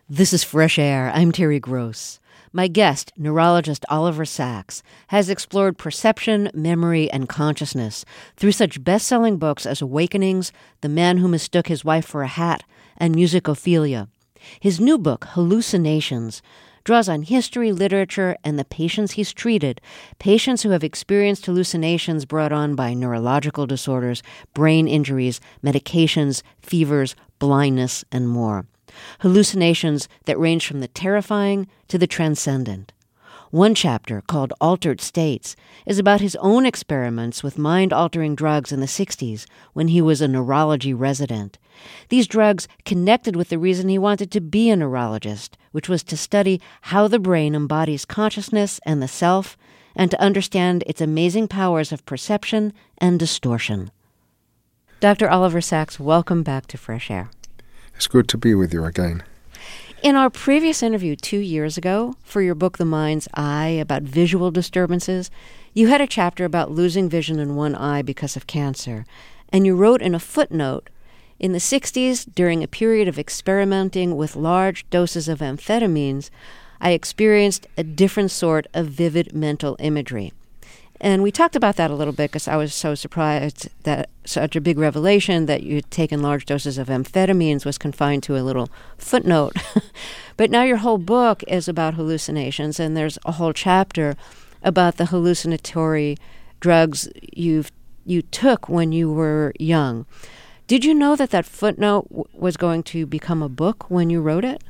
This is Fresh Air. I'm Terry Gross. My guest, neurologist Oliver Sacks, has explored perception, memory, and consciousness through such best-selling books as Awakenings, The Man Who Mistook His Wife for a Hat, and Musicophilia. His new book, Hallucinations, draws on history, literature, and the patients he's treated, patients who have experienced hallucinations brought on by neurological disorders, brain injuries, medications, fevers, blindness, and more. Hallucinations that range from the terrifying to the transcendent. One chapter, called Altered States, is about his own experiments with mind-altering drugs in the 60s when he was a neurology resident. These drugs connected with the reason he wanted to be a neurologist, which was to study how the brain embodies consciousness and the self, and to understand its amazing powers of perception and distortion. Dr. Oliver Sacks, welcome back to Fresh Air. It's good to be with you again. In our previous interview 2 years ago, for your book, The Mind's Eye, about visual disturbances, you had a chapter about losing vision in one eye because of cancer. And you wrote in a footnote, in the 60s, during a period of experimenting with large doses of amphetamines, I experienced a different sort of vivid mental imagery. And we talked about that a little bit because I was so surprised that such a big revelation that you'd taken large doses of amphetamines was confined to a little footnote. But now your whole book is about hallucinations, and there's a whole chapter about the hallucinatory drugs you took when you were young. Did you know that footnote was going to become a book when you wrote it?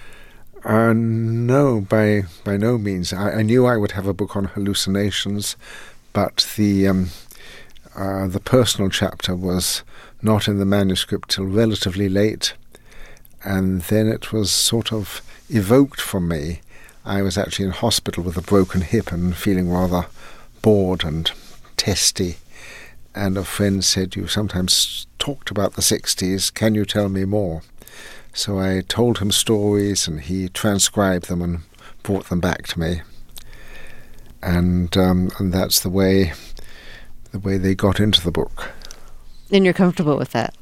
No, by no means. I knew I would have a book on hallucinations, but the personal chapter was not in the manuscript till relatively late, and then it was sort of evoked from me. I was actually in hospital with a broken hip and feeling rather bored and testy, and a friend said, "You sometimes talked about the 60s, can you tell me more?" So I told him stories, and he transcribed them and brought them back to me. And that's the way they got into the book. And you're comfortable with that?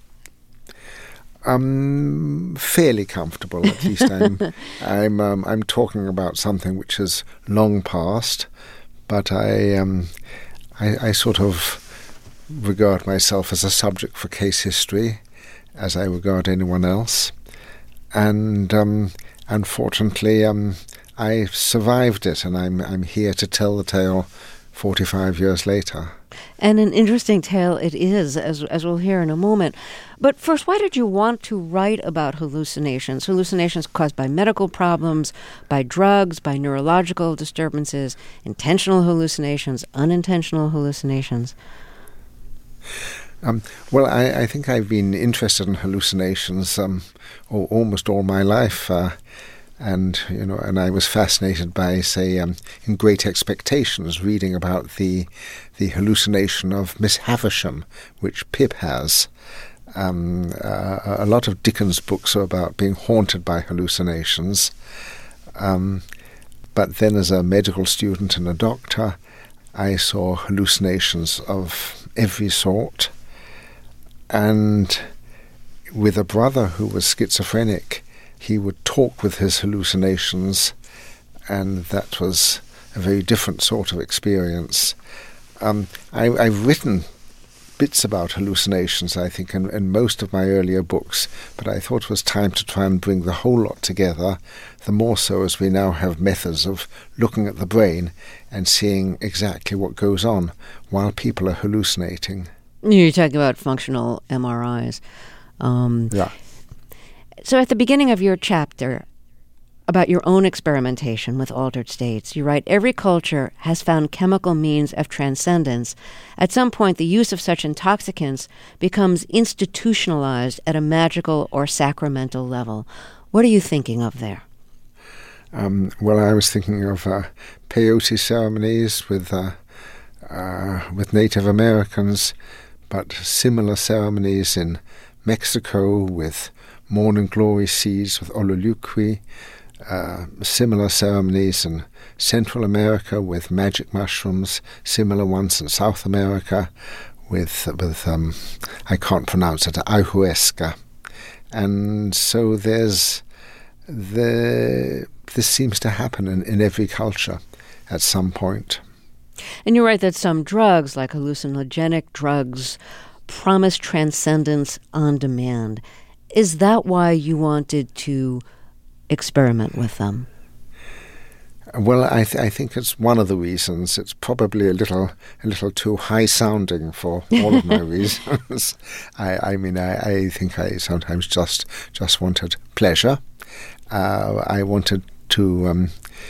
Fairly comfortable. At least I'm talking about something which is long past, but I sort of regard myself as a subject for case history, as I regard anyone else. And unfortunately, I survived it, and I'm here to tell the tale 45 years later. And an interesting tale it is, as we'll hear in a moment. But first, why did you want to write about hallucinations? Hallucinations caused by medical problems, by drugs, by neurological disturbances, intentional hallucinations, unintentional hallucinations. Well, I think I've been interested in hallucinations almost all my life, and I was fascinated by, say, in Great Expectations, reading about the hallucination of Miss Havisham, which Pip has. A lot of Dickens' books are about being haunted by hallucinations. But then, as a medical student and a doctor, I saw hallucinations of every sort. And with a brother who was schizophrenic, he would talk with his hallucinations, and that was a very different sort of experience. I've written bits about hallucinations, I think, in most of my earlier books, but I thought it was time to try and bring the whole lot together, the more so as we now have methods of looking at the brain and seeing exactly what goes on while people are hallucinating. You're talking about functional MRIs. Yeah. So at the beginning of your chapter about your own experimentation with altered states, you write, every culture has found chemical means of transcendence. At some point, the use of such intoxicants becomes institutionalized at a magical or sacramental level. What are you thinking of there? Well, I was thinking of peyote ceremonies with Native Americans, but similar ceremonies in Mexico with morning glory seeds with Ololuqui, similar ceremonies in Central America with magic mushrooms, similar ones in South America with I can't pronounce it, ayahuasca. And so there's this seems to happen in every culture at some point. And you're right that some drugs, like hallucinogenic drugs, promise transcendence on demand. Is that why you wanted to experiment with them? Well, I think it's one of the reasons. It's probably a little too high-sounding for all of my reasons. I think I sometimes just wanted pleasure. I wanted to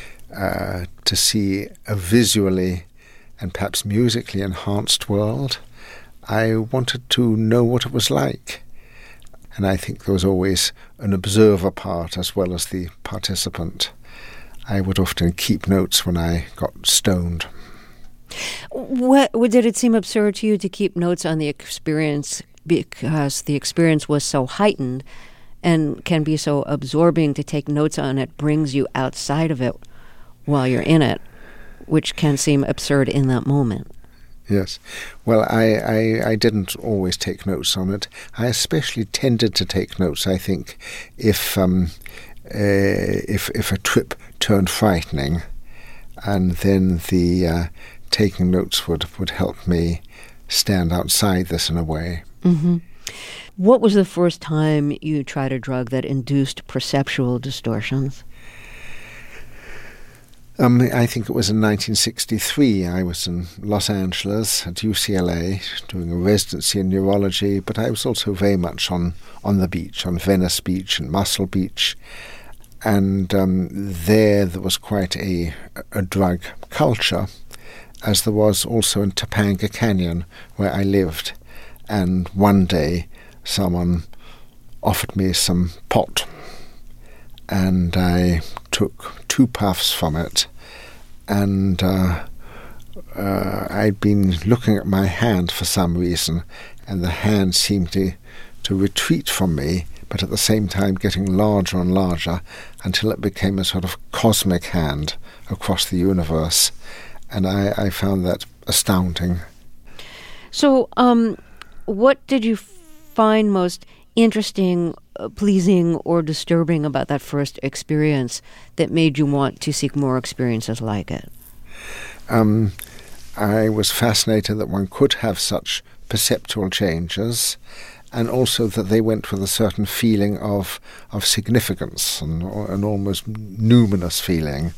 see a visually and perhaps musically enhanced world. I wanted to know what it was like. And I think there was always an observer part as well as the participant. I would often keep notes when I got stoned. Did it seem absurd to you to keep notes on the experience because the experience was so heightened and can be so absorbing? To take notes on it brings you outside of it while you're in it, which can seem absurd in that moment. Yes. Well, I didn't always take notes on it. I especially tended to take notes, I think, if a trip turned frightening, and then the taking notes would help me stand outside this in a way. Mm-hmm. What was the first time you tried a drug that induced perceptual distortions? I think it was in 1963. I was in Los Angeles at UCLA doing a residency in neurology, but I was also very much on the beach, on Venice Beach and Muscle Beach. And there was quite a drug culture, as there was also in Topanga Canyon, where I lived. And one day, someone offered me some pot, and I took 2 puffs from it, and I'd been looking at my hand for some reason, and the hand seemed to retreat from me, but at the same time getting larger and larger until it became a sort of cosmic hand across the universe. And I found that astounding. So what did you find most interesting, pleasing, or disturbing about that first experience that made you want to seek more experiences like it? I was fascinated that one could have such perceptual changes, and also that they went with a certain feeling of significance and an almost numinous feeling.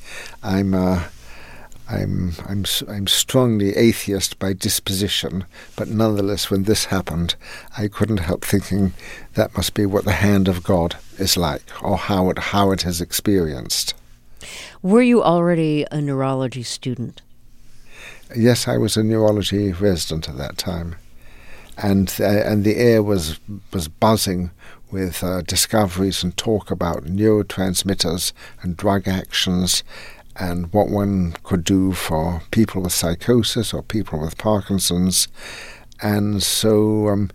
I'm strongly atheist by disposition, but nonetheless, when this happened, I couldn't help thinking that must be what the hand of God is like, or how it is experienced. Were you already a neurology student? Yes, I was a neurology resident at that time. And the air was buzzing with discoveries and talk about neurotransmitters and drug actions and what one could do for people with psychosis or people with Parkinson's. And so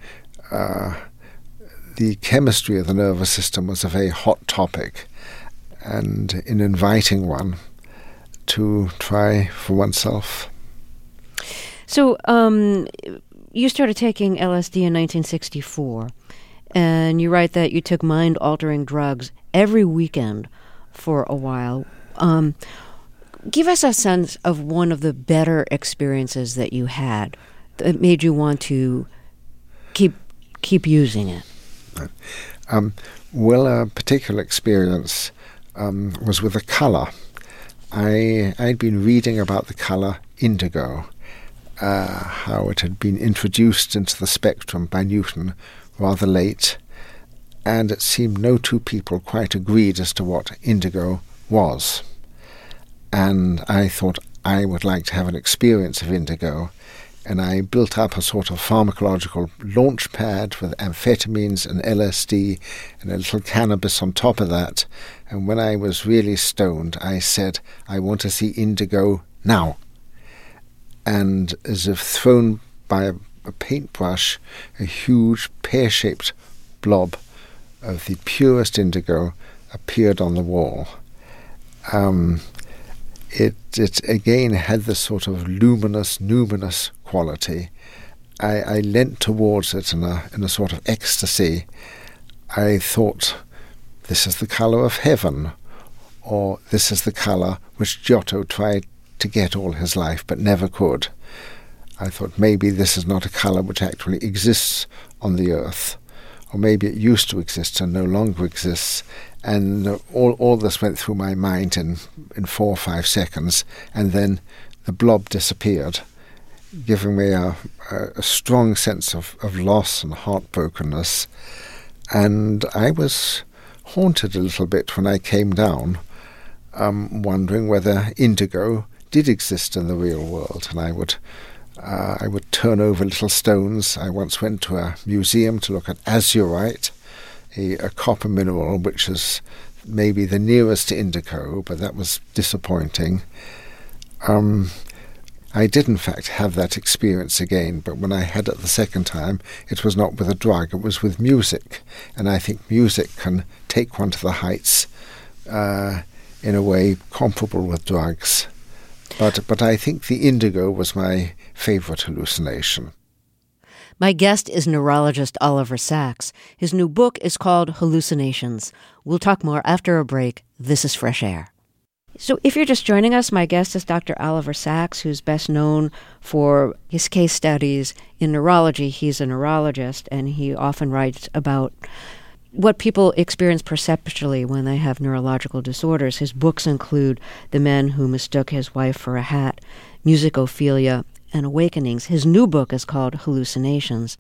the chemistry of the nervous system was a very hot topic, and in inviting one to try for oneself. So you started taking LSD in 1964, and you write that you took mind-altering drugs every weekend for a while. Give us a sense of one of the better experiences that you had that made you want to keep using it. Well, a particular experience was with the color. I'd been reading about the color indigo, how it had been introduced into the spectrum by Newton rather late, and it seemed no two people quite agreed as to what indigo was. And I thought I would like to have an experience of indigo, and I built up a sort of pharmacological launch pad with amphetamines and LSD and a little cannabis on top of that. And when I was really stoned, I said, I want to see indigo now. And as if thrown by a paintbrush, a huge pear-shaped blob of the purest indigo appeared on the wall. It again had this sort of numinous quality. I leant towards it in a sort of ecstasy. I thought this is the colour of heaven, or this is the colour which Giotto tried to get all his life but never could. I thought maybe this is not a colour which actually exists on the earth, or maybe it used to exist and no longer exists. And all this went through my mind in 4 or 5 seconds, and then the blob disappeared, giving me a strong sense of loss and heartbrokenness. And I was haunted a little bit when I came down, wondering whether indigo did exist in the real world. And I would turn over little stones. I once went to a museum to look at azurite, a copper mineral which is maybe the nearest to indigo, but that was disappointing. I did in fact have that experience again, but when I had it the second time, it was not with a drug, it was with music. And I think music can take one to the heights in a way comparable with drugs. But I think the indigo was my favourite hallucination. My guest is neurologist Oliver Sacks. His new book is called Hallucinations. We'll talk more after a break. This is Fresh Air. So if you're just joining us, my guest is Dr. Oliver Sacks, who's best known for his case studies in neurology. He's a neurologist, and he often writes about what people experience perceptually when they have neurological disorders. His books include The Man Who Mistook His Wife for a Hat, Musicophilia, and Awakenings. His new book is called Hallucinations.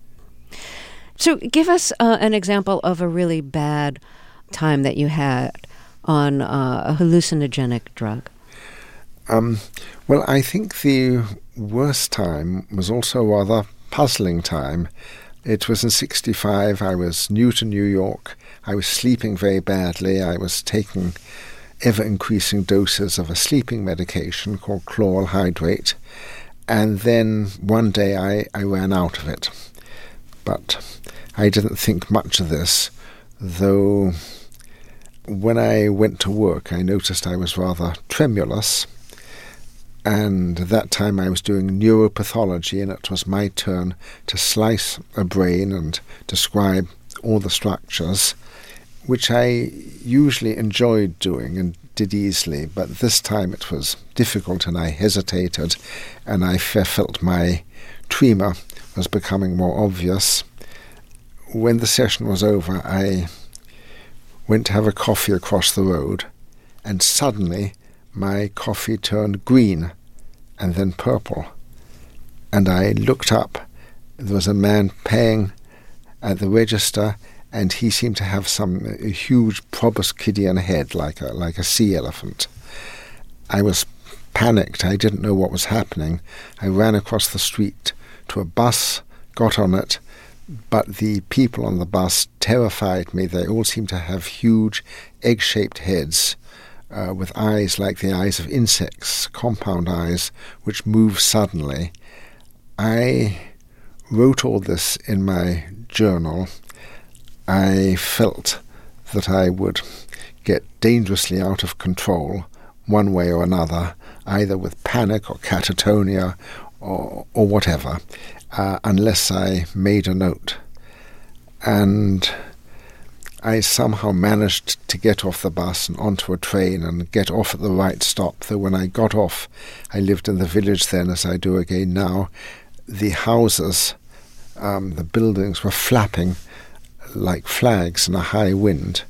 So give us an example of a really bad time that you had on a hallucinogenic drug. Well, I think the worst time was also a rather puzzling time. It was in 1965. I was new to New York. I was sleeping very badly. I was taking ever-increasing doses of a sleeping medication called chloral hydrate. And then one day I ran out of it. But I didn't think much of this, though when I went to work I noticed I was rather tremulous. And at that time I was doing neuropathology, and it was my turn to slice a brain and describe all the structures, which I usually enjoyed doing and did easily, but this time it was difficult and I hesitated, and I felt my tremor was becoming more obvious. When the session was over, I went to have a coffee across the road, and suddenly my coffee turned green and then purple. And I looked up. There was a man paying at the register, and he seemed to have a huge proboscidean head, like a sea elephant. I was panicked. I didn't know what was happening. I ran across the street to a bus, got on it, but the people on the bus terrified me. They all seemed to have huge egg-shaped heads with eyes like the eyes of insects, compound eyes, which move suddenly. I wrote all this in my journal. I felt that I would get dangerously out of control one way or another, either with panic or catatonia or whatever, unless I made a note. And I somehow managed to get off the bus and onto a train and get off at the right stop, though when I got off, I lived in the village then, as I do again now. The houses, the buildings were flapping like flags in a high wind.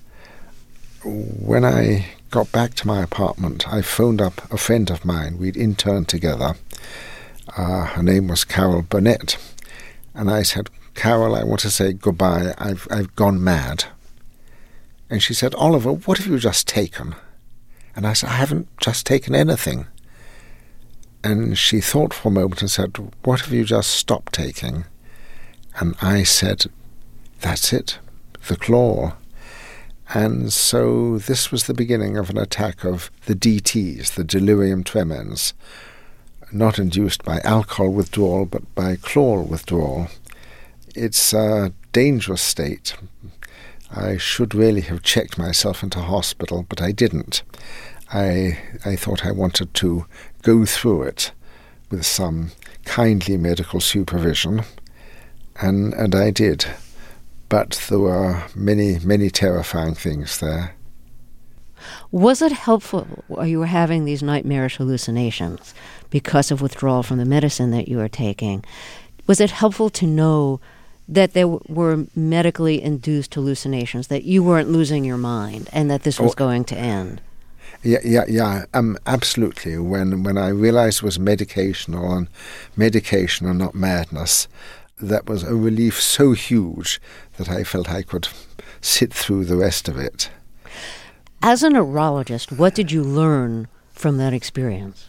When I got back to my apartment, I phoned up a friend of mine. We'd interned together. Her name was Carol Burnett. And I said, "Carol, I want to say goodbye. I've gone mad." And she said, "Oliver, what have you just taken?" And I said, "I haven't just taken anything." And she thought for a moment and said, "What have you just stopped taking?" And I said, "That's it, the chloral." And so this was the beginning of an attack of the DTs, the delirium tremens, not induced by alcohol withdrawal, but by chloral withdrawal. It's a dangerous state. I should really have checked myself into hospital, but I didn't. I thought I wanted to go through it with some kindly medical supervision, and I did. but there were many, many terrifying things there. Was it helpful while you were having these nightmarish hallucinations because of withdrawal from the medicine that you were taking? Was it helpful to know that there were medically induced hallucinations, that you weren't losing your mind and that this was going to end? Yeah. Absolutely. When I realized it was medication and not madness, that was a relief so huge that I felt I could sit through the rest of it. As a neurologist, what did you learn from that experience?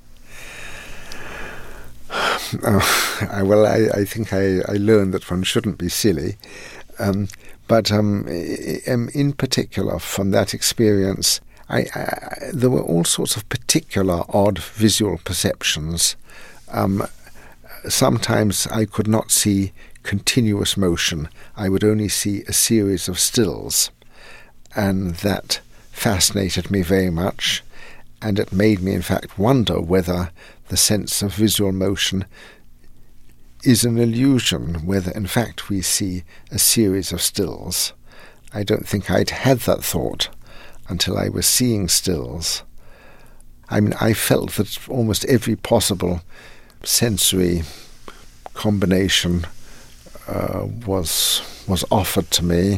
I think I learned that one shouldn't be silly. But in particular, from that experience, there were all sorts of particular odd visual perceptions. Sometimes I could not see continuous motion. I would only see a series of stills. And that fascinated me very much. And it made me, in fact, wonder whether the sense of visual motion is an illusion, whether, in fact, we see a series of stills. I don't think I'd had that thought until I was seeing stills. I mean, I felt that almost every possible sensory combination was offered to me.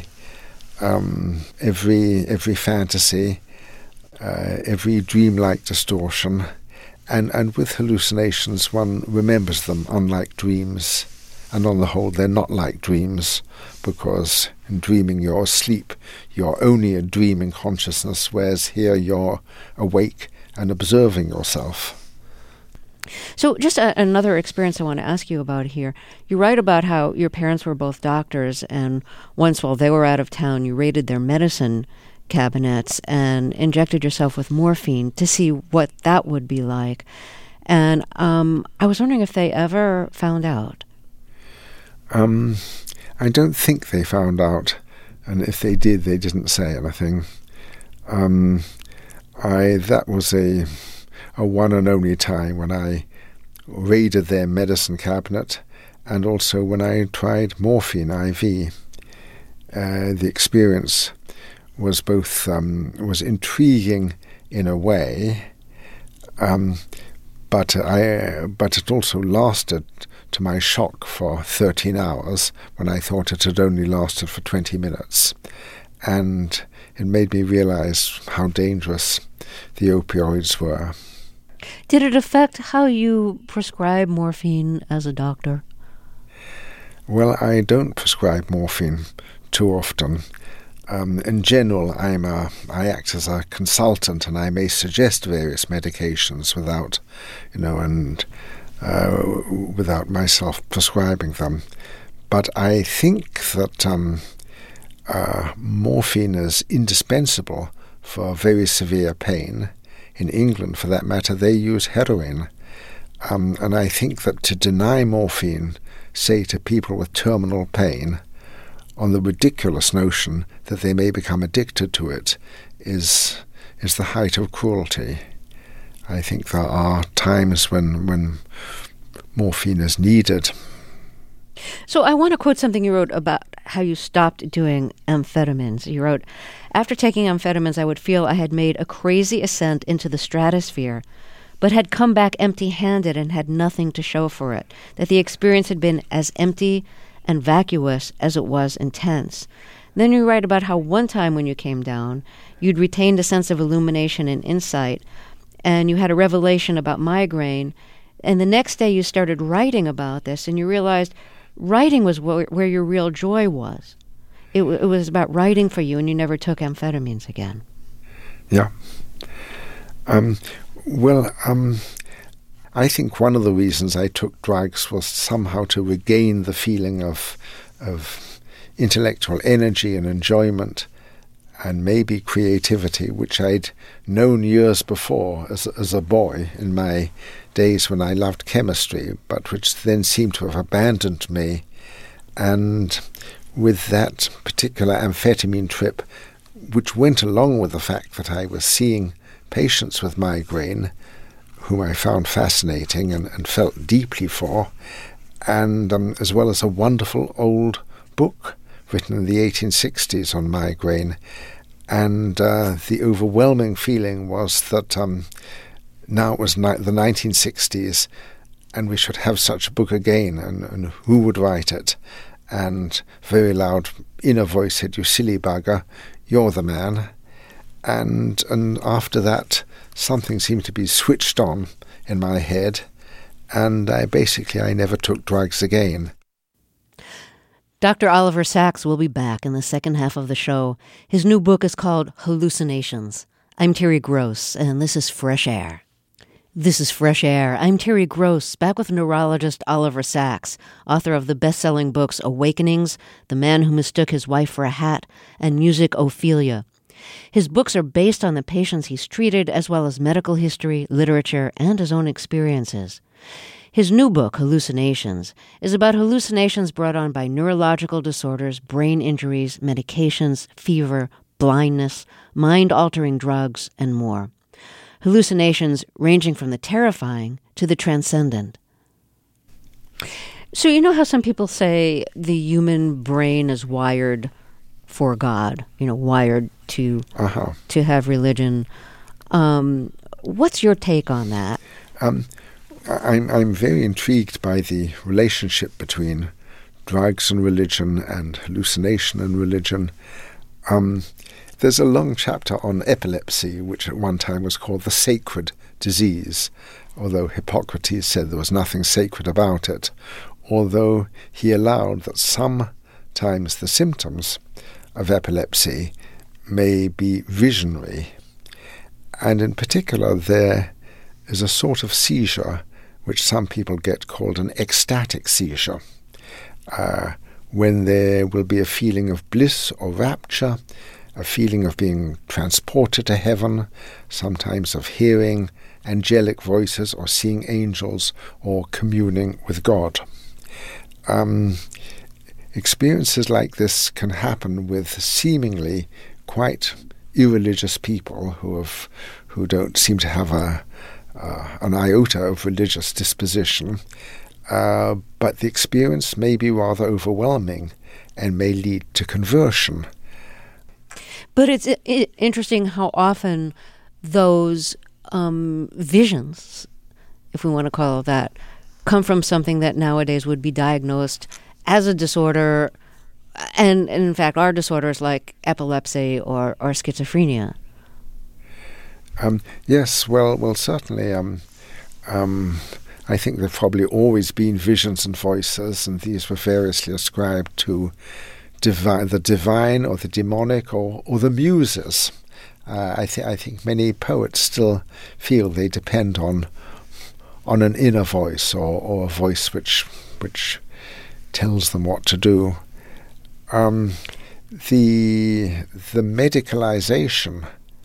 Every fantasy, every dreamlike distortion, and with hallucinations one remembers them unlike dreams, and on the whole they're not like dreams, because in dreaming you're asleep, you're only a dreaming consciousness, whereas here you're awake and observing yourself. So just another experience I want to ask you about here. You write about how your parents were both doctors, and once while they were out of town, you raided their medicine cabinets and injected yourself with morphine to see what that would be like. And I was wondering if they ever found out. I don't think they found out, and if they did, they didn't say anything. That was a one and only time when I raided their medicine cabinet, and also when I tried morphine IV. The experience was both was intriguing in a way, but it also lasted, to my shock, for 13 hours when I thought it had only lasted for 20 minutes. And it made me realize how dangerous the opioids were. Did it affect how you prescribe morphine as a doctor? Well, I don't prescribe morphine too often. In general, I act as a consultant, and I may suggest various medications without, without myself prescribing them. But I think that morphine is indispensable for very severe pain. In England, for that matter, they use heroin. And I think that to deny morphine, say to people with terminal pain, on the ridiculous notion that they may become addicted to it, is the height of cruelty. I think there are times when morphine is needed. So I want to quote something you wrote about how you stopped doing amphetamines. You wrote, "After taking amphetamines, I would feel I had made a crazy ascent into the stratosphere, but had come back empty-handed and had nothing to show for it, that the experience had been as empty and vacuous as it was intense." Then you write about how one time when you came down, you'd retained a sense of illumination and insight, and you had a revelation about migraine, and the next day you started writing about this, and you realized writing was where your real joy was. It was about writing for you, and you never took amphetamines again. Yeah. I think one of the reasons I took drugs was somehow to regain the feeling of intellectual energy and enjoyment, and maybe creativity, which I'd known years before as a boy in my days when I loved chemistry, but which then seemed to have abandoned me. And with that particular amphetamine trip, which went along with the fact that I was seeing patients with migraine, whom I found fascinating and felt deeply for, and as well as a wonderful old book written in the 1860s on migraine. And the overwhelming feeling was that now it was the 1960s, and we should have such a book again, and who would write it? And very loud inner voice said, "You silly bugger, you're the man." And after that, something seemed to be switched on in my head, and I never took drugs again. Dr. Oliver Sacks will be back in the second half of the show. His new book is called Hallucinations. I'm Terry Gross, and this is Fresh Air. This is Fresh Air. I'm Terry Gross, back with neurologist Oliver Sacks, author of the best-selling books Awakenings, The Man Who Mistook His Wife for a Hat, and Music Ophelia. His books are based on the patients he's treated, as well as medical history, literature, and his own experiences. His new book, Hallucinations, is about hallucinations brought on by neurological disorders, brain injuries, medications, fever, blindness, mind-altering drugs, and more. Hallucinations ranging from the terrifying to the transcendent. So you know how some people say the human brain is wired for God, wired to have religion. What's your take on that? I'm very intrigued by the relationship between drugs and religion and hallucination and religion. There's a long chapter on epilepsy, which at one time was called the sacred disease, although Hippocrates said there was nothing sacred about it, although he allowed that sometimes the symptoms of epilepsy may be visionary. And in particular, there is a sort of seizure which some people get called an ecstatic seizure, when there will be a feeling of bliss or rapture, a feeling of being transported to heaven, sometimes of hearing angelic voices or seeing angels or communing with God. Experiences like this can happen with seemingly quite irreligious people who don't seem to have an iota of religious disposition, but the experience may be rather overwhelming and may lead to conversion. But it's interesting how often those visions, if we want to call it that, come from something that nowadays would be diagnosed as a disorder, and in fact are disorders like epilepsy or schizophrenia. Yes, well, certainly. I think there have probably always been visions and voices, and these were variously ascribed to the divine or the demonic or the muses. I think many poets still feel they depend on an inner voice or a voice which tells them what to do. The medicalization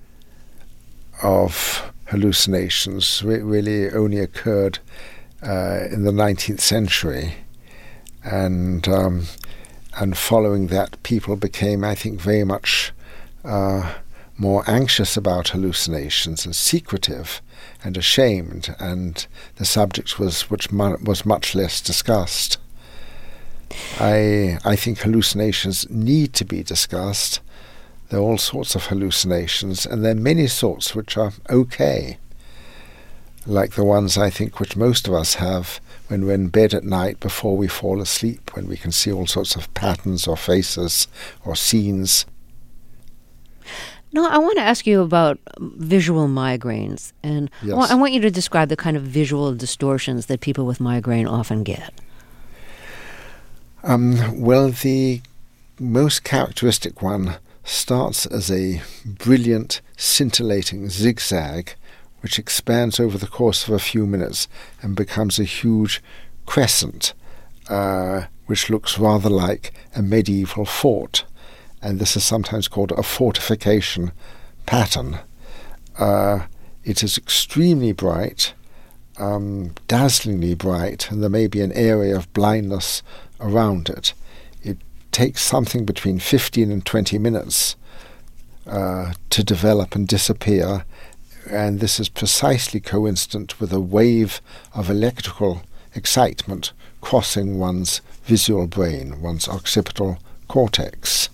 of hallucinations really only occurred in the 19th century, and following that, people became, I think, very much more anxious about hallucinations and secretive and ashamed, and the subject was much less discussed. I think hallucinations need to be discussed. There are all sorts of hallucinations, and there are many sorts which are okay, like the ones I think which most of us have when we're in bed at night before we fall asleep, when we can see all sorts of patterns or faces or scenes. No, I want to ask you about visual migraines, and yes. I want you to describe the kind of visual distortions that people with migraine often get. Well, the most characteristic one starts as a brilliant, scintillating zigzag, which expands over the course of a few minutes and becomes a huge crescent, which looks rather like a medieval fort. And this is sometimes called a fortification pattern. It is extremely bright, dazzlingly bright, and there may be an area of blindness around it. It takes something between 15 and 20 minutes to develop and disappear, and this is precisely coincident with a wave of electrical excitement crossing one's visual brain, one's occipital cortex.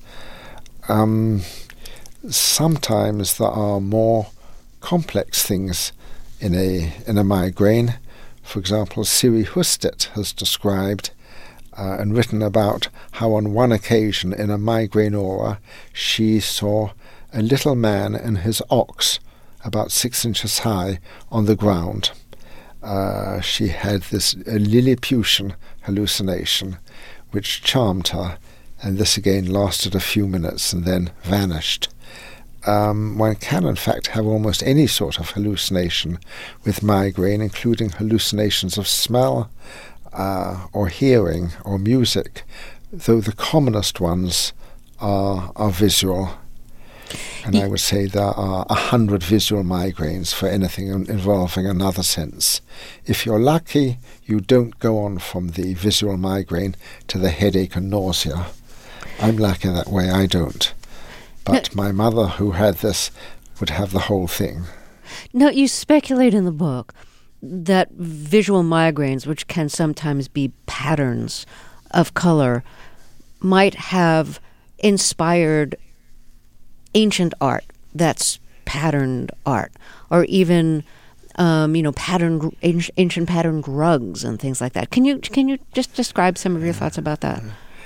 Sometimes there are more complex things in a migraine. For example, Siri Husted has described and written about how on one occasion in a migraine aura she saw a little man and his ox about 6 inches high on the ground. She had this Lilliputian hallucination which charmed her, and this again lasted a few minutes and then vanished. One can in fact have almost any sort of hallucination with migraine, including hallucinations of smell or hearing or music, though the commonest ones are visual. And I would say there are 100 visual migraines for anything involving another sense. If you're lucky, you don't go on from the visual migraine to the headache and nausea. I'm lucky that way, I don't. But my mother, who had this, would have the whole thing. Now, you speculate in the book that visual migraines, which can sometimes be patterns of color, might have inspired ancient art that's patterned art, or even ancient patterned rugs and things like that. Can you just describe some of your thoughts about that?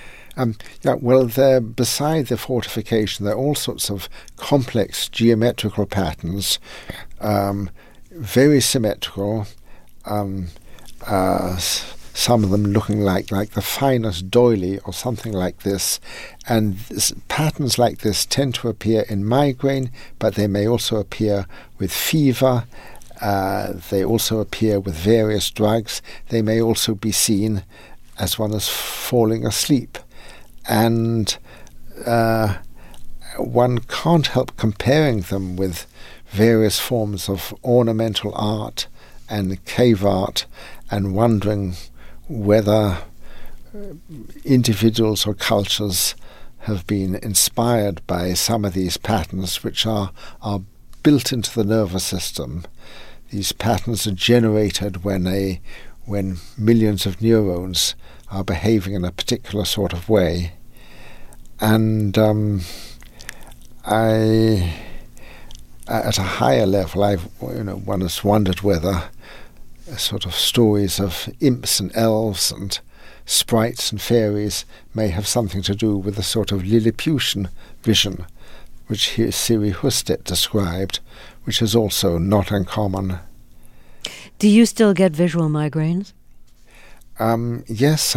Beside the fortification, there are all sorts of complex geometrical patterns, very symmetrical, some of them looking like the finest doily or something like this. And patterns like this tend to appear in migraine, but they may also appear with fever. They also appear with various drugs. They may also be seen as one is falling asleep. And one can't help comparing them with various forms of ornamental art and cave art and wondering whether individuals or cultures have been inspired by some of these patterns which are built into the nervous system. These patterns are generated when millions of neurons are behaving in a particular sort of way. And at a higher level, one has wondered whether sort of stories of imps and elves and sprites and fairies may have something to do with the sort of Lilliputian vision which Siri Husted described, which is also not uncommon. Do you still get visual migraines? Yes,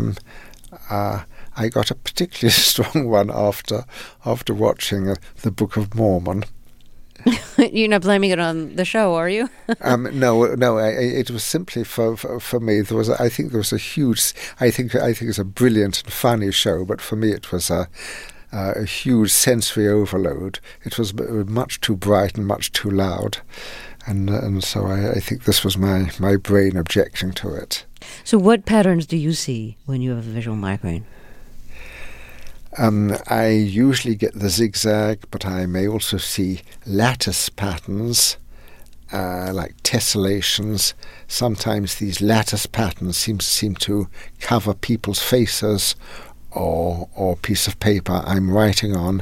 I got a particularly strong one after watching the Book of Mormon. You're not blaming it on the show, are you? No. It was simply for me. I think it's a brilliant and funny show, but for me it was a huge sensory overload. It was much too bright and much too loud, and so I think this was my brain objecting to it. So, what patterns do you see when you have a visual migraine? I usually get the zigzag, but I may also see lattice patterns, like tessellations. Sometimes these lattice patterns seem to cover people's faces or a piece of paper I'm writing on.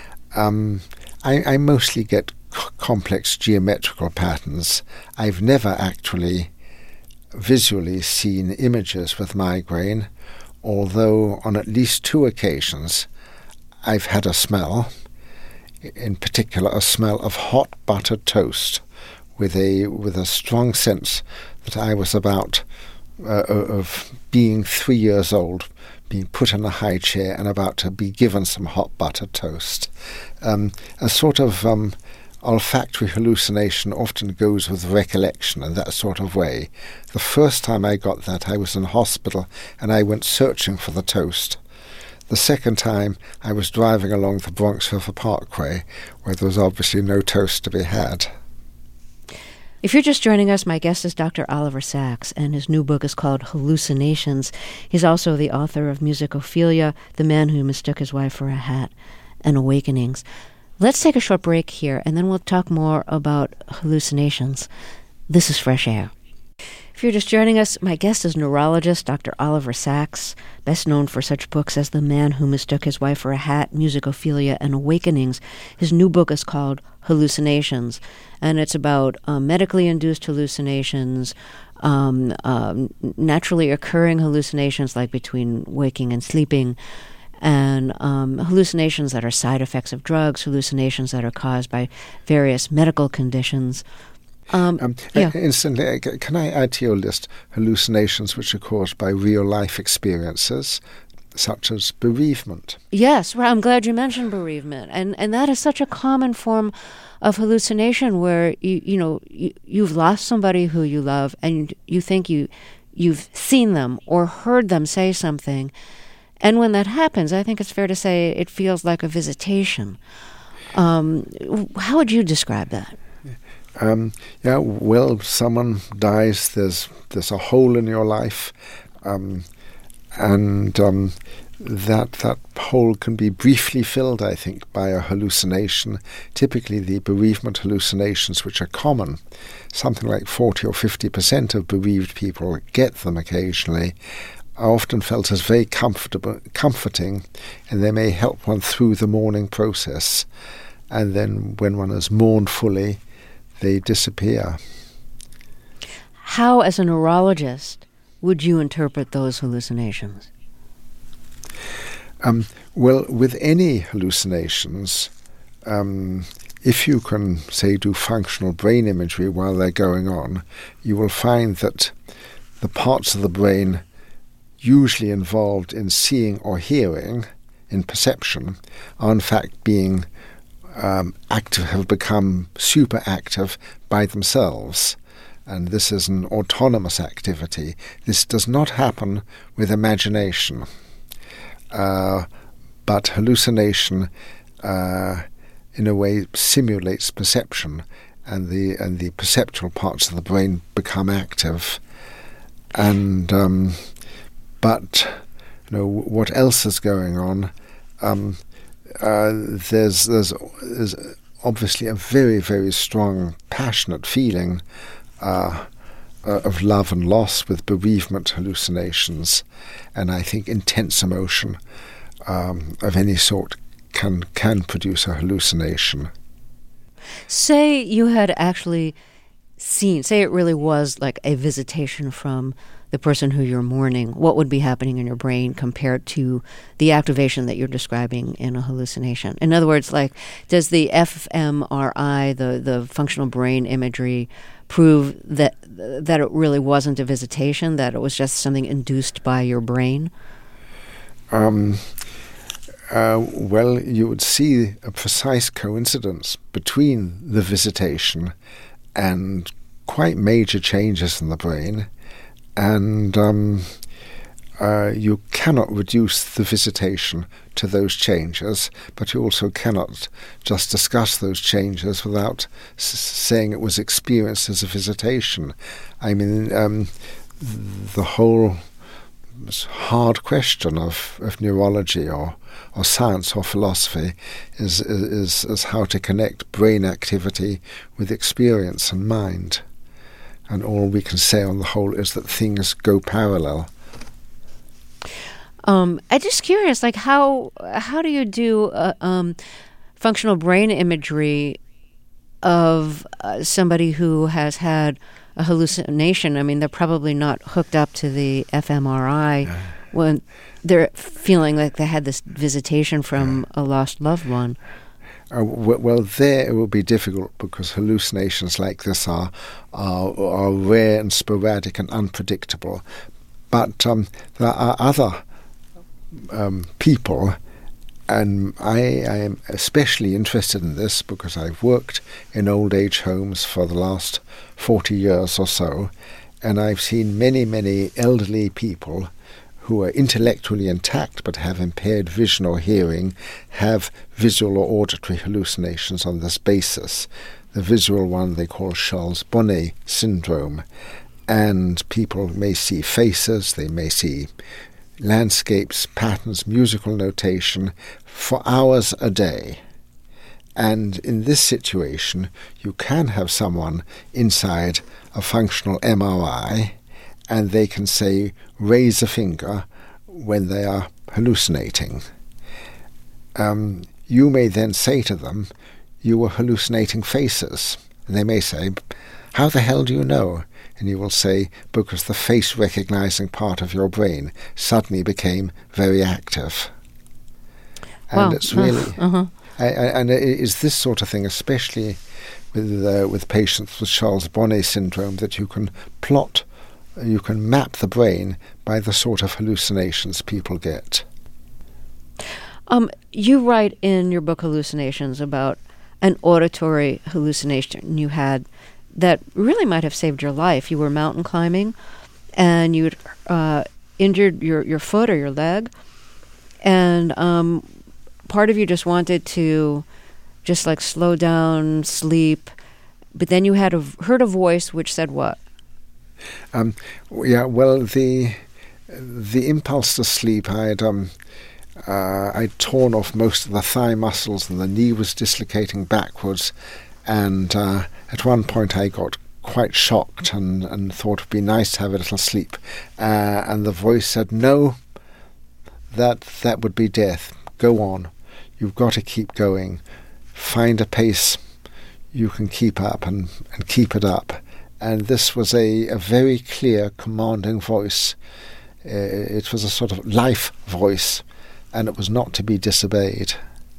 I mostly get complex geometrical patterns. I've never actually visually seen images with migraine, although on at least 2 occasions I've had a smell, in particular a smell of hot buttered toast, with a strong sense that I was about of being 3 years old, being put in a high chair and about to be given some hot buttered toast. A sort of olfactory hallucination often goes with recollection in that sort of way. The first time I got that, I was in hospital and I went searching for the toast. The second time, I was driving along the Bronx River Parkway, where there was obviously no toast to be had. If you're just joining us, my guest is Dr. Oliver Sacks, and his new book is called Hallucinations. He's also the author of Musicophilia, The Man Who Mistook His Wife for a Hat, and Awakenings. Let's take a short break here, and then we'll talk more about hallucinations. This is Fresh Air. If you're just joining us, my guest is neurologist Dr. Oliver Sacks, best known for such books as The Man Who Mistook His Wife for a Hat, Musicophilia, and Awakenings. His new book is called Hallucinations, and it's about medically induced hallucinations, naturally occurring hallucinations like between waking and sleeping, and hallucinations that are side effects of drugs, hallucinations that are caused by various medical conditions. Instantly, can I add to your list hallucinations which are caused by real-life experiences, such as bereavement? Yes, well, I'm glad you mentioned bereavement, and that is such a common form of hallucination where you've lost somebody who you love, and you think you've seen them or heard them say something, and when that happens, I think it's fair to say it feels like a visitation. How would you describe that? Well, someone dies, there's a hole in your life, and that hole can be briefly filled, I think, by a hallucination. Typically the bereavement hallucinations, which are common, something like 40 or 50% of bereaved people get them occasionally, are often felt as very comforting, and they may help one through the mourning process. And then when one has mourned fully, they disappear. How, as a neurologist, would you interpret those hallucinations? Well, with any hallucinations, if you can, say, do functional brain imagery while they're going on, you will find that the parts of the brain usually involved in seeing or hearing, in perception, are in fact being active, have become super active by themselves, and this is an autonomous activity. This does not happen with imagination, but hallucination in a way simulates perception, and the perceptual parts of the brain become active. And but what else is going on? There's obviously a very, very strong, passionate feeling of love and loss with bereavement hallucinations, and I think intense emotion of any sort can produce a hallucination. Say you had actually seen, say it really was like a visitation from the person who you're mourning, what would be happening in your brain compared to the activation that you're describing in a hallucination? In other words, like, does the fMRI, the functional brain imagery, prove that it really wasn't a visitation, that it was just something induced by your brain? Well, you would see a precise coincidence between the visitation and quite major changes in the brain. And you cannot reduce the visitation to those changes, but you also cannot just discuss those changes without saying it was experienced as a visitation. I mean, the whole hard question of neurology or science or philosophy is how to connect brain activity with experience and mind. And all we can say on the whole is that things go parallel. I'm just curious, like how do you do functional brain imagery of somebody who has had a hallucination? I mean, they're probably not hooked up to the fMRI when they're feeling like they had this visitation from a lost loved one. Well, there it will be difficult because hallucinations like this are rare and sporadic and unpredictable. But there are other people, and I am especially interested in this because I've worked in old age homes for the last 40 years or so, and I've seen many, many elderly people who are intellectually intact but have impaired vision or hearing, have visual or auditory hallucinations on this basis. The visual one they call Charles-Bonnet syndrome. And people may see faces, they may see landscapes, patterns, musical notation for hours a day. And in this situation, you can have someone inside a functional MRI and they can say, raise a finger when they are hallucinating. You may then say to them, you were hallucinating faces. And they may say, how the hell do you know? And you will say, because the face-recognizing part of your brain suddenly became very active. And it's really... and it is this sort of thing, especially with patients with Charles Bonnet syndrome, that you can map the brain by the sort of hallucinations people get. You write in your book Hallucinations about an auditory hallucination you had that really might have saved your life. You were mountain climbing, and you'd injured your foot or your leg, and part of you just wanted to just like slow down, sleep, but then you heard a voice which said what? The impulse to sleep, I'd torn off most of the thigh muscles and the knee was dislocating backwards, and at one point I got quite shocked and thought it would be nice to have a little sleep, and the voice said, no, that would be death. Go on. You've got to keep going. Find a pace you can keep up and keep it up. And this was a very clear, commanding voice. It was a sort of life voice, and it was not to be disobeyed.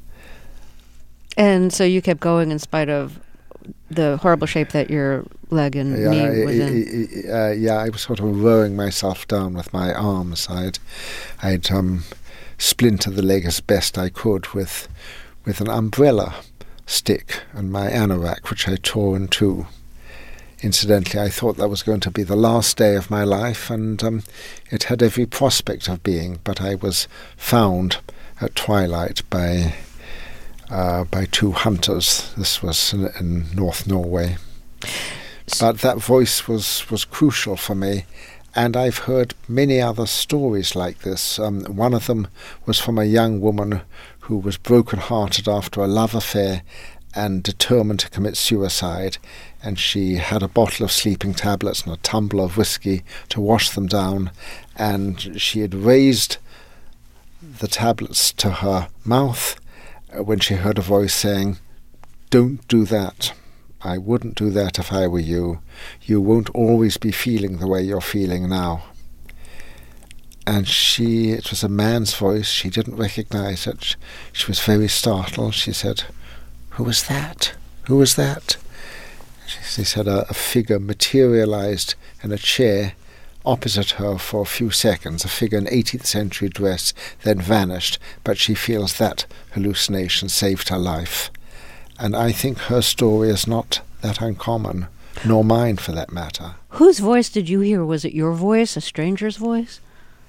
And so you kept going in spite of the horrible shape that your leg and knee was in? I was sort of rowing myself down with my arms. I'd splintered the leg as best I could with an umbrella stick and my anorak, which I tore in two. Incidentally, I thought that was going to be the last day of my life, and it had every prospect of being, but I was found at twilight by two hunters. This was in North Norway. But that voice was crucial for me, and I've heard many other stories like this. One of them was from a young woman who was broken-hearted after a love affair and determined to commit suicide, and she had a bottle of sleeping tablets and a tumbler of whiskey to wash them down, and she had raised the tablets to her mouth when she heard a voice saying, "Don't do that. I wouldn't do that if I were you. You won't always be feeling the way you're feeling now." And it was a man's voice. She didn't recognize it. She was very startled. She said, "Who was that? Who was that?" She said a figure materialized in a chair opposite her for a few seconds, a figure in 18th century dress, then vanished, but she feels that hallucination saved her life. And I think her story is not that uncommon, nor mine for that matter. Whose voice did you hear? Was it your voice, a stranger's voice?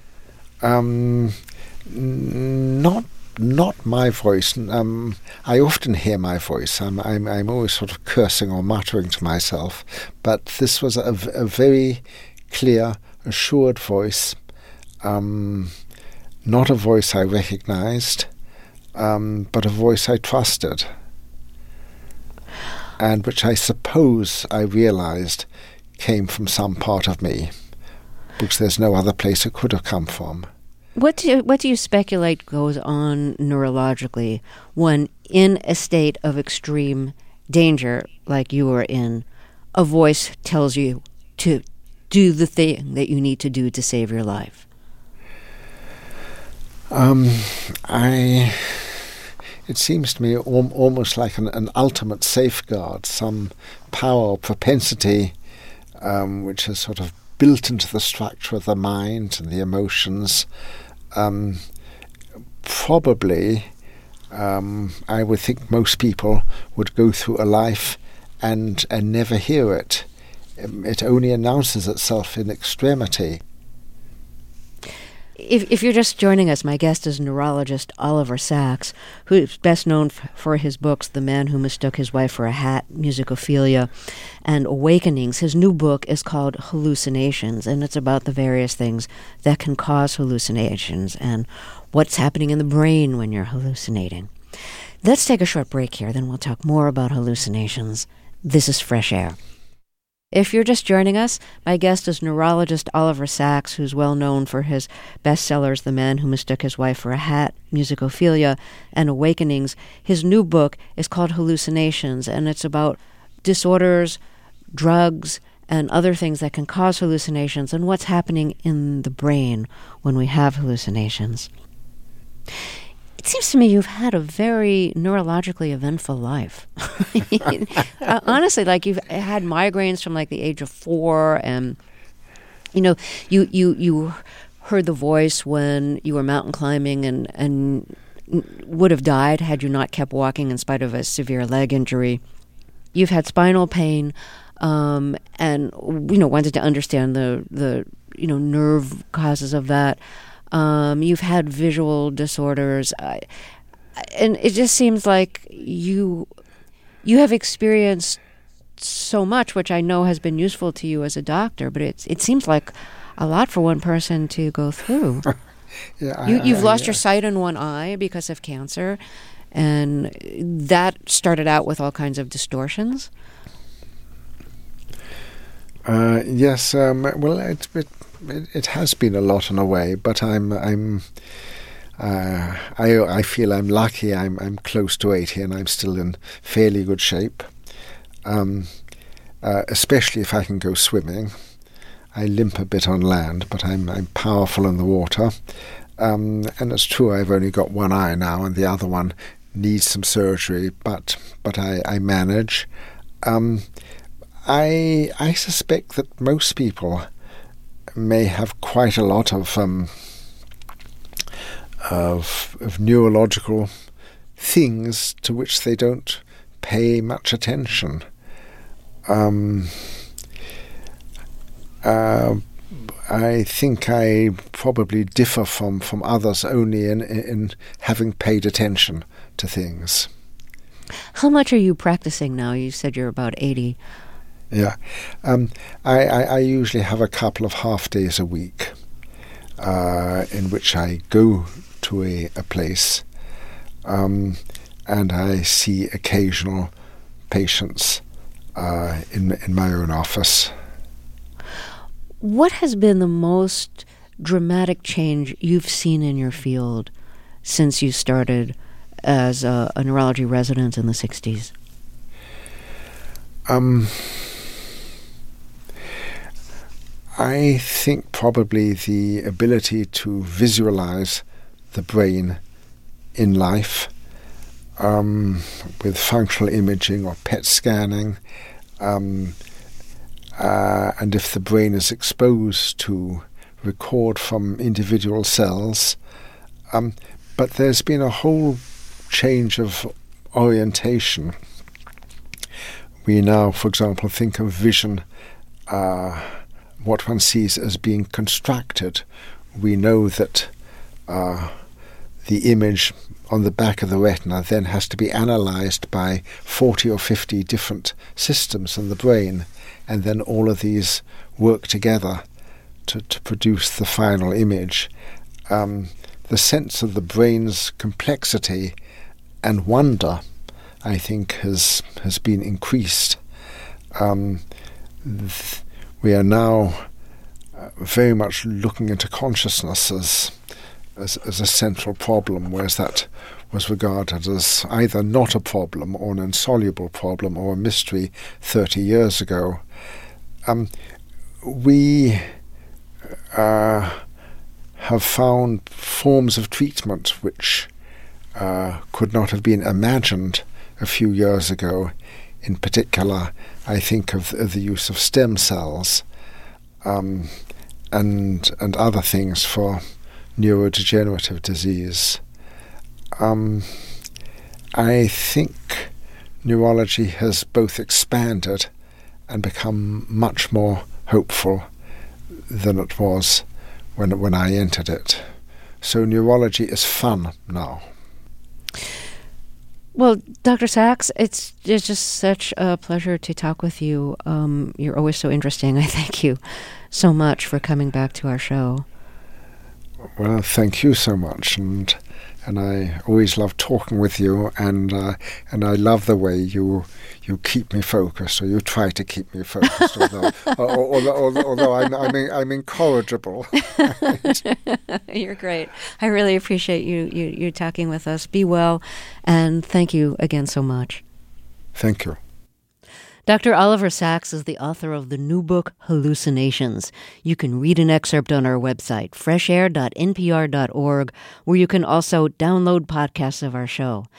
Not my voice. I often hear my voice. I'm always sort of cursing or muttering to myself. But this was a very clear, assured voice. Not a voice I recognized, but a voice I trusted, and which I suppose I realized came from some part of me, because there's no other place it could have come from. What do you speculate goes on neurologically when, in a state of extreme danger, like you were in, a voice tells you to do the thing that you need to do to save your life? It seems to me almost like an ultimate safeguard, some power or propensity which is sort of built into the structure of the mind and the emotions. Probably, I would think most people would go through a life and never hear it. It only announces itself in extremity. If you're just joining us, my guest is neurologist Oliver Sacks, who is best known for his books, The Man Who Mistook His Wife for a Hat, Musicophilia, and Awakenings. His new book is called Hallucinations, and it's about the various things that can cause hallucinations and what's happening in the brain when you're hallucinating. Let's take a short break here, then we'll talk more about hallucinations. This is Fresh Air. If you're just joining us, my guest is neurologist Oliver Sacks, who's well known for his bestsellers The Man Who Mistook His Wife for a Hat, Musicophilia, and Awakenings. His new book is called Hallucinations, and it's about disorders, drugs, and other things that can cause hallucinations and what's happening in the brain when we have hallucinations. It seems to me you've had a very neurologically eventful life. Honestly, like you've had migraines from like the age of 4, and you heard the voice when you were mountain climbing and would have died had you not kept walking in spite of a severe leg injury. You've had spinal pain, and wanted to understand the nerve causes of that. You've had visual disorders, and it just seems like you have experienced so much, which I know has been useful to you as a doctor. But it seems like a lot for one person to go through. Yeah, you've lost your sight in one eye because of cancer, and that started out with all kinds of distortions. Yes. Well, it has been a lot in a way, but I feel I'm lucky. I'm close to 80, and I'm still in fairly good shape. Especially if I can go swimming. I limp a bit on land, but I'm powerful in the water. And it's true, I've only got one eye now, and the other one needs some surgery. But I manage. I suspect that most people may have quite a lot of neurological things to which they don't pay much attention. I think I probably differ from others only in having paid attention to things. How much are you practicing now? You said you're about 80. Yeah. I usually have a couple of half days a week in which I go to a place and I see occasional patients in my own office. What has been the most dramatic change you've seen in your field since you started as a neurology resident in the 60s? I think probably the ability to visualize the brain in life with functional imaging or PET scanning, and if the brain is exposed to record from individual cells. But there's been a whole change of orientation. We now, for example, think of vision, what one sees as being constructed. We know that the image on the back of the retina then has to be analyzed by 40 or 50 different systems in the brain, and then all of these work together to produce the final image. The sense of the brain's complexity and wonder, I think, has been increased. We are now very much looking into consciousness as a central problem, whereas that was regarded as either not a problem or an insoluble problem or a mystery 30 years ago. We have found forms of treatment which could not have been imagined a few years ago. In particular, I think of the use of stem cells and other things for neurodegenerative disease. I think neurology has both expanded and become much more hopeful than it was when I entered it. So neurology is fun now. Well, Dr. Sacks, it's just such a pleasure to talk with you. You're always so interesting. I thank you so much for coming back to our show. Well, thank you so much, and and I always love talking with you, and I love the way you keep me focused, or you try to keep me focused, although I'm incorrigible. You're great. I really appreciate you talking with us. Be well, and thank you again so much. Thank you. Dr. Oliver Sacks is the author of the new book, Hallucinations. You can read an excerpt on our website, freshair.npr.org, where you can also download podcasts of our show.